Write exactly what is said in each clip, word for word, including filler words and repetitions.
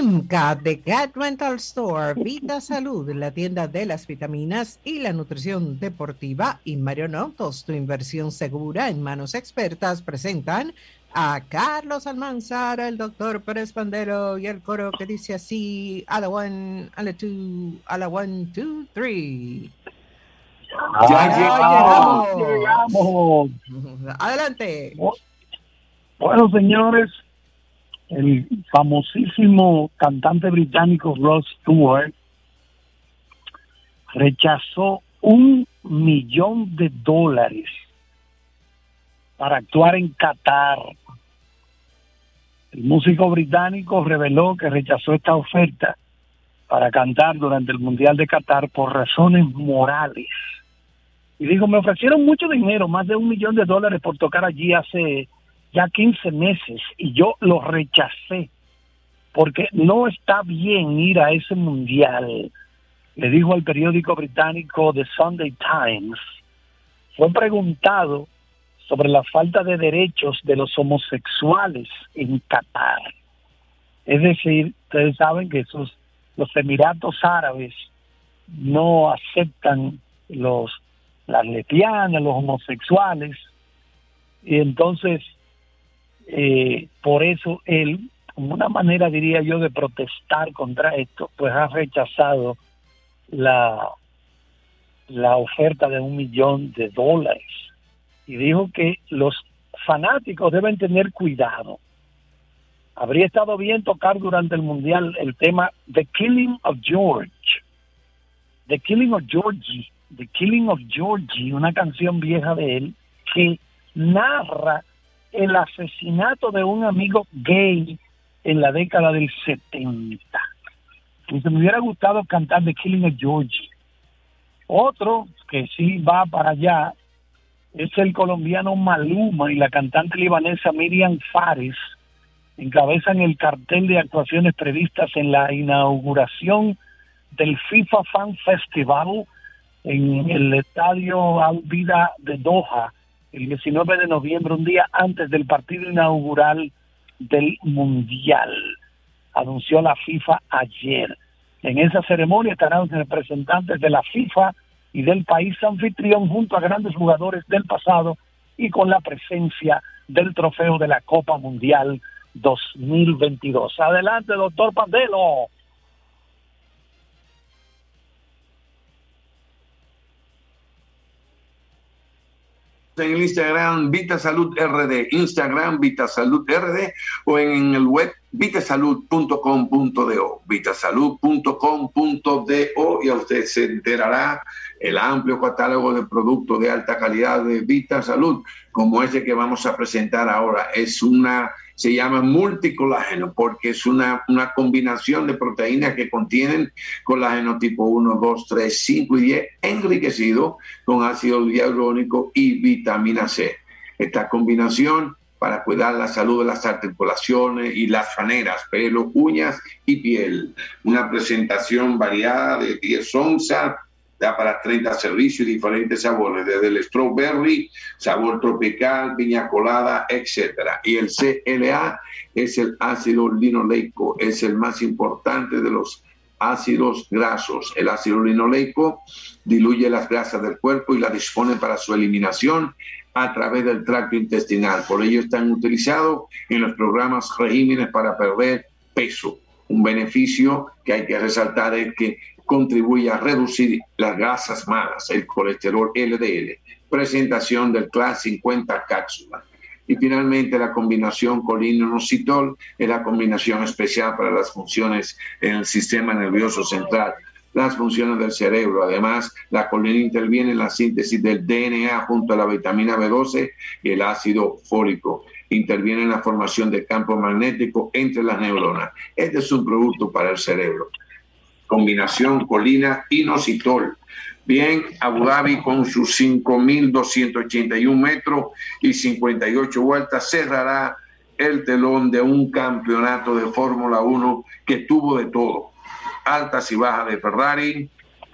IMCA, The Cat Rental Store, Vita Salud, la tienda de las vitaminas y la nutrición deportiva, y Marion Autos, tu inversión segura en manos expertas, presentan a Carlos Almanzar, el doctor Pérez Pandelo y el coro que dice así: a la one, a la two, a la one, two, three. Ya, ya llegamos. llegamos. Adelante. Bueno, señores, el famosísimo cantante británico Rod Stewart rechazó un millón de dólares para actuar en Qatar. El músico británico reveló que rechazó esta oferta para cantar durante el Mundial de Qatar por razones morales. Y dijo, me ofrecieron mucho dinero, más de un millón de dólares por tocar allí hace ya quince meses, y yo lo rechacé, porque no está bien ir a ese Mundial, le dijo al periódico británico The Sunday Times. Fue preguntado sobre la falta de derechos de los homosexuales en Qatar. Es decir, ustedes saben que esos, los Emiratos Árabes no aceptan los las lesbianas, los homosexuales, y entonces eh, por eso él, como una manera, diría yo, de protestar contra esto, pues ha rechazado la, la oferta de un millón de dólares, y dijo que los fanáticos deben tener cuidado. Habría estado bien tocar durante el Mundial el tema The Killing of George, The Killing of Georgie, The Killing of Georgie, una canción vieja de él que narra el asesinato de un amigo gay en la década del setenta. Entonces me hubiera gustado cantar The Killing of Georgie. Otro que sí va para allá es el colombiano Maluma y la cantante libanesa Miriam Fares. Encabezan el cartel de actuaciones previstas en la inauguración del FIFA Fan Festival en el estadio Al Vida de Doha el diecinueve de noviembre, un día antes del partido inaugural del Mundial, anunció la FIFA ayer. En esa ceremonia estarán representantes de la FIFA y del país anfitrión junto a grandes jugadores del pasado y con la presencia del trofeo de la Copa Mundial dos mil veintidós. Adelante, doctor Pandelo. En el Instagram Vita Salud R D, Instagram Vita Salud R D, o en el web vitasalud punto com punto do, vitasalud punto com punto do, y a usted se enterará el amplio catálogo de productos de alta calidad de Vita Salud, como ese que vamos a presentar ahora. Es una, se llama multicolágeno, porque es una, una combinación de proteínas que contienen colágeno tipo uno, dos, tres, cinco y diez, enriquecido con ácido hialurónico y vitamina C. Esta combinación para cuidar la salud de las articulaciones y las faneras, pelo, uñas y piel. Una presentación variada de diez onzas, da para treinta servicios y diferentes sabores, desde el strawberry, sabor tropical, piña colada, etcétera. Y el C L A es el ácido linoleico, es el más importante de los ácidos grasos. El ácido linoleico diluye las grasas del cuerpo y las dispone para su eliminación a través del tracto intestinal. Por ello están utilizados en los programas regímenes para perder peso. Un beneficio que hay que resaltar es que contribuye a reducir las grasas malas, el colesterol L D L. Presentación del Class cincuenta cápsulas. Y finalmente la combinación colina-inositol es la combinación especial para las funciones en el sistema nervioso central, las funciones del cerebro. Además, la colina interviene en la síntesis del D N A junto a la vitamina B doce y el ácido fólico. Interviene en la formación de campo magnético entre las neuronas. Este es un producto para el cerebro. Combinación colina-inositol. Bien, Abu Dhabi con sus cinco mil doscientos ochenta y un metros y cincuenta y ocho vueltas cerrará el telón de un campeonato de Fórmula uno que tuvo de todo. Altas y bajas de Ferrari,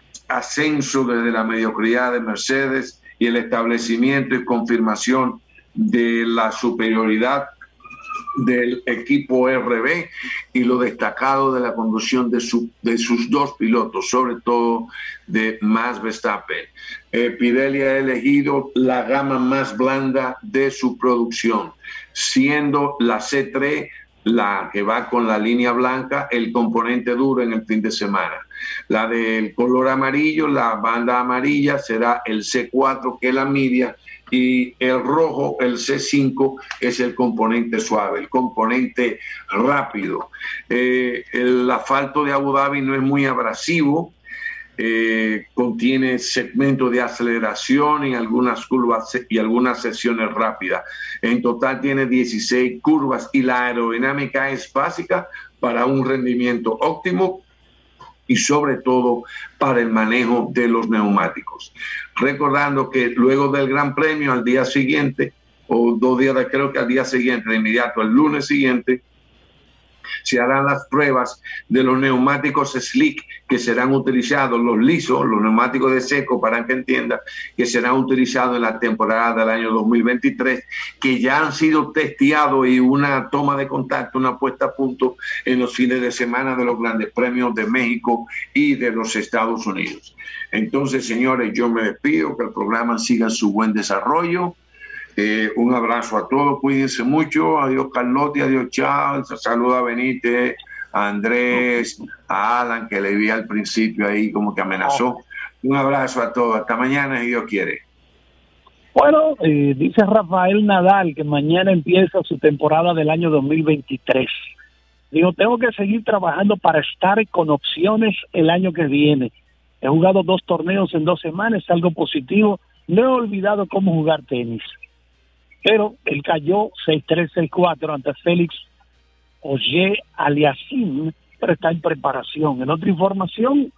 ascenso desde la mediocridad de Mercedes y el establecimiento y confirmación de la superioridad del equipo R B y lo destacado de la conducción de, su, de sus dos pilotos, sobre todo de Max Verstappen. Eh, Pirelli ha elegido la gama más blanda de su producción, siendo la C tres la que va con la línea blanca, el componente duro en el fin de semana. La del color amarillo, la banda amarilla, será el C cuatro, que es la media, y el rojo, el C cinco, es el componente suave, el componente rápido. Eh, el asfalto de Abu Dhabi no es muy abrasivo, eh, contiene segmentos de aceleración en algunas curvas y algunas secciones rápidas. En total tiene dieciséis curvas y la aerodinámica es básica para un rendimiento óptimo y sobre todo para el manejo de los neumáticos. Recordando que luego del Gran Premio, al día siguiente, o dos días, de, creo que al día siguiente, de inmediato, el lunes siguiente, se harán las pruebas de los neumáticos slick que serán utilizados, los lisos, los neumáticos de seco, para que entiendan, que serán utilizados en la temporada del año dos mil veintitrés, que ya han sido testeados y una toma de contacto, una puesta a punto en los fines de semana de los grandes premios de México y de los Estados Unidos. Entonces, señores, yo me despido, que el programa siga su buen desarrollo. Eh, un abrazo a todos, cuídense mucho, adiós Carlotti, adiós Charles, saluda a Benítez, a Andrés, a Alan, que le vi al principio ahí como que amenazó. Un abrazo a todos, hasta mañana si Dios quiere. Bueno, eh, dice Rafael Nadal que mañana empieza su temporada del año dos mil veintitrés. Digo, tengo que seguir trabajando para estar con opciones el año que viene. He jugado dos torneos en dos semanas, es algo positivo. No he olvidado cómo jugar tenis. Pero él cayó seis tres, seis cuatro ante Félix Auger Aliassime, pero está en preparación. En otra información,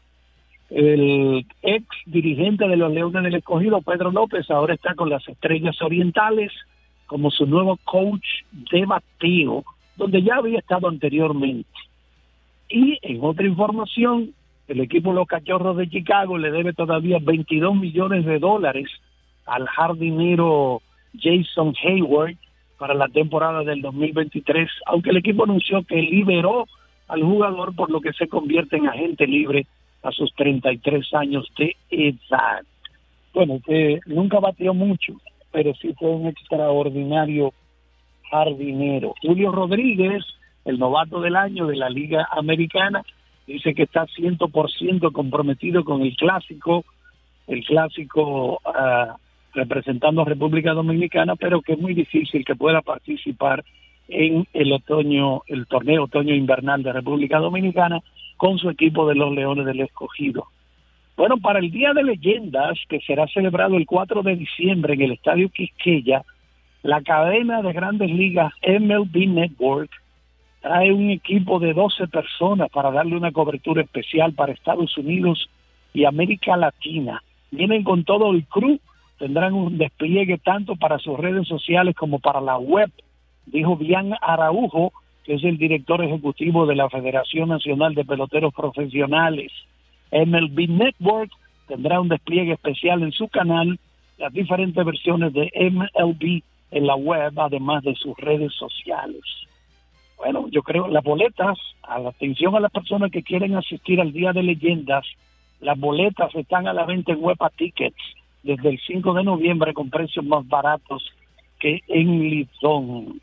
el ex dirigente de los Leones del Escogido, Pedro López, ahora está con las Estrellas Orientales como su nuevo coach de bateo, donde ya había estado anteriormente. Y en otra información, el equipo Los Cachorros de Chicago le debe todavía veintidós millones de dólares al jardinero Jason Hayward para la temporada del dos mil veintitrés, aunque el equipo anunció que liberó al jugador, por lo que se convierte en agente libre a sus treinta y tres años de edad. Bueno, que nunca batió mucho, pero sí fue un extraordinario jardinero. Julio Rodríguez, el novato del año de la Liga Americana, dice que está cien por ciento comprometido con el clásico, el clásico uh, representando a República Dominicana, pero que es muy difícil que pueda participar en el otoño, el torneo otoño invernal de República Dominicana con su equipo de los Leones del Escogido. Bueno, para el Día de Leyendas, que será celebrado el cuatro de diciembre en el Estadio Quisqueya, la cadena de Grandes Ligas M L B Network trae un equipo de doce personas para darle una cobertura especial para Estados Unidos y América Latina. Vienen con todo el crew, tendrán un despliegue tanto para sus redes sociales como para la web, dijo Bian Araujo, que es el director ejecutivo de la Federación Nacional de Peloteros Profesionales. M L B Network tendrá un despliegue especial en su canal, las diferentes versiones de M L B en la web, además de sus redes sociales. Bueno, yo creo las boletas, a la atención a las personas que quieren asistir al Día de Leyendas, las boletas están a la venta en Huepa Tickets desde el cinco de noviembre con precios más baratos que en Lidón.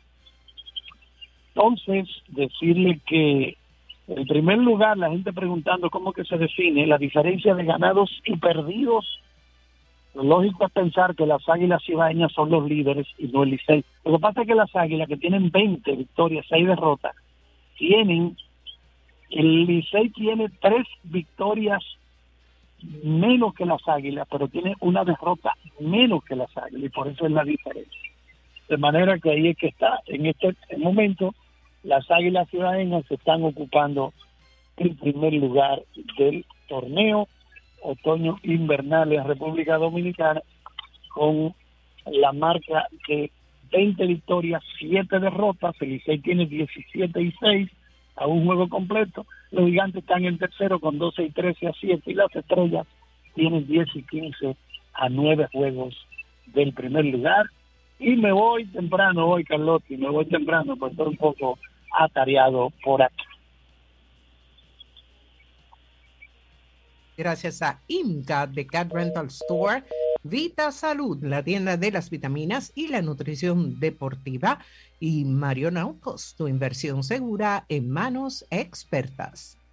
Entonces, decirle que en primer lugar, la gente preguntando cómo que se define la diferencia de ganados y perdidos. Lo lógico es pensar que las Águilas Cibaeñas son los líderes y no el Licey. Lo que pasa es que las Águilas, que tienen veinte victorias, seis derrotas, tienen, el Licey tiene tres victorias menos que las Águilas, pero tiene una derrota menos que las Águilas, y por eso es la diferencia. De manera que ahí es que está, en este momento, las Águilas Cibaeñas se están ocupando el primer lugar del torneo otoño invernal en República Dominicana con la marca de veinte victorias, siete derrotas. El Licey tiene diecisiete y seis a un juego completo. Los Gigantes están en tercero con doce y trece a siete, y las Estrellas tienen diez y quince a nueve juegos del primer lugar. Y me voy temprano hoy, Carlotti, me voy temprano, pues estoy un poco atareado por aquí. Gracias a IMCA de Cat Rental Store, Vita Salud, la tienda de las vitaminas y la nutrición deportiva, y Marion Autos, tu inversión segura en manos expertas.